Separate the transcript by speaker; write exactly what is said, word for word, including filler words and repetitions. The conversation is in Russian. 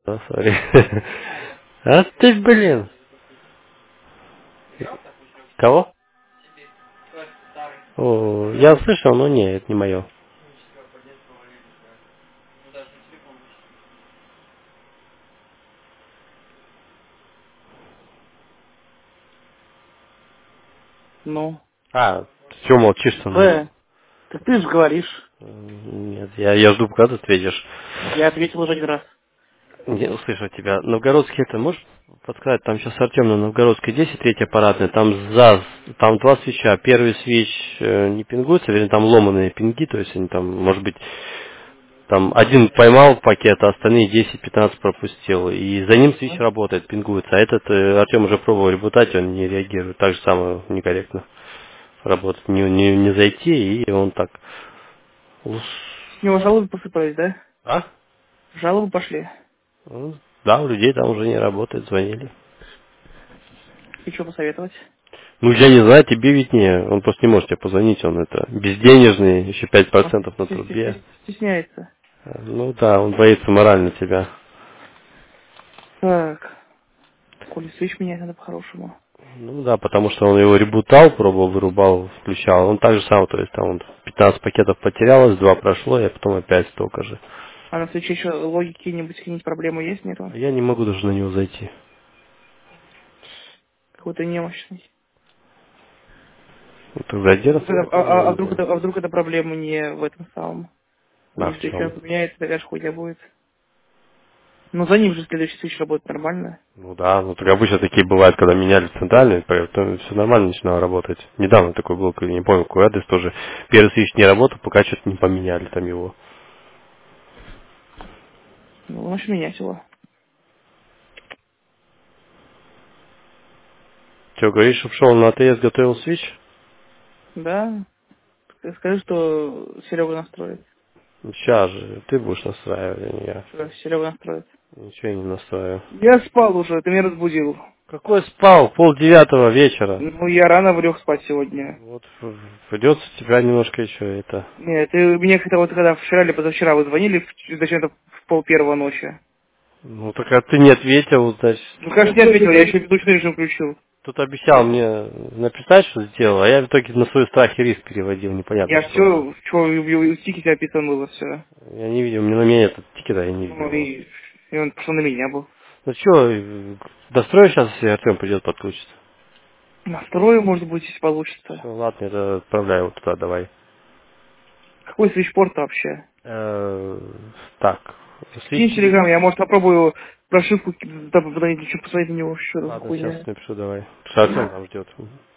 Speaker 1: А, сори. А ты, блин. Кого? О, я слышал, но не, это не мое.
Speaker 2: Ну.
Speaker 1: А, все молчишь-то, ну.
Speaker 2: В. Так ты же говоришь.
Speaker 1: Нет, я, я жду, пока ты ответишь.
Speaker 2: Я ответил уже один раз.
Speaker 1: Не услышал тебя. Новгородский это можешь подсказать? Там сейчас Артем на Новгородской десять, третья парадная. Там за, там два свеча. Первый свеч э, не пингуется, вернее, там ломаные пинги, то есть они там, может быть, там один поймал пакет, а остальные десять-пятнадцать пропустил. И за ним свич
Speaker 2: А?
Speaker 1: работает, пингуется. А этот э, Артем уже пробовал ребутать, он не реагирует. Так же самое некорректно работает. Не, не, не зайти, и он так.
Speaker 2: С него жалобы посыпались, да?
Speaker 1: А?
Speaker 2: Жалобы пошли.
Speaker 1: Ну, да, у людей там уже не работает, звонили.
Speaker 2: И что посоветовать?
Speaker 1: Ну, я не знаю, тебе виднее. Он просто не может тебе позвонить, он это безденежный, еще пять
Speaker 2: Он
Speaker 1: процентов на
Speaker 2: сти- сти-
Speaker 1: трубе.
Speaker 2: сти- стесняется.
Speaker 1: Э, Ну да, он боится морально тебя.
Speaker 2: Так. Коли свич менять надо по-хорошему.
Speaker 1: Ну да, потому что он его ребутал, пробовал, вырубал, включал. Он так же сам, то есть там он пятнадцать пакетов потерялось, два прошло, и потом опять столько же.
Speaker 2: А на свече еще логики какие-нибудь какие-нибудь проблемы есть, нету?
Speaker 1: Я не могу даже на него зайти.
Speaker 2: Какой-то немощный.
Speaker 1: Ну, ты зайди
Speaker 2: А
Speaker 1: раз.
Speaker 2: вдруг, это, а, а- а вдруг это, а вдруг это проблема не в этом самом?
Speaker 1: А, в
Speaker 2: Если еще
Speaker 1: чем?
Speaker 2: поменяется, такая же хуйня будет. Ну за ним же следующий свич работает нормально.
Speaker 1: Ну да, ну так обычно такие бывают, когда меняли центральный, поэтому все нормально начинало работать. Недавно такой был, я не помню, какой адрес тоже. Первый свич не работал, пока что-то не поменяли там его.
Speaker 2: Ну, значит менять его.
Speaker 1: Че, говоришь, чтоб шел на АТС, готовил свич?
Speaker 2: Да. Скажи, что Серега настроит.
Speaker 1: Сейчас же, ты будешь настраивать, а не я.
Speaker 2: Что Серега настроит.
Speaker 1: Ничего я не настраиваю.
Speaker 2: Я спал уже, ты меня разбудил.
Speaker 1: Какой спал? Пол девятого вечера.
Speaker 2: Ну, я рано влег спать сегодня.
Speaker 1: Вот п- придется тебя немножко еще это...
Speaker 2: Нет, ты мне когда вот когда вчера или позавчера вы звонили, в- зачем-то в пол первого ночи.
Speaker 1: Ну так а ты не ответил, значит.
Speaker 2: Ну, конечно, не ответил, я еще беззвучный режим включил.
Speaker 1: Тут обещал мне написать, что сделал, а я в итоге на свой страх и риск переводил, непонятно
Speaker 2: Я
Speaker 1: что.
Speaker 2: все, что в, в, в тикете описано было все.
Speaker 1: Я не видел, мне на меня этот тикета я не видел
Speaker 2: Ну,
Speaker 1: его.
Speaker 2: и, и он пошел на меня был.
Speaker 1: Ну что, дострою сейчас, если Артем придет подключится.
Speaker 2: Настрою, может быть, если получится.
Speaker 1: Все, ладно, это отправляю его туда, давай.
Speaker 2: Какой свичпорт вообще?
Speaker 1: Э, Так,
Speaker 2: Скинь в
Speaker 1: свич.
Speaker 2: Телеграм, я, может, попробую прошивку, да, посмотреть на него, что за
Speaker 1: Ладно, сейчас
Speaker 2: хуйня.
Speaker 1: напишу, давай. Что Артем там ждет.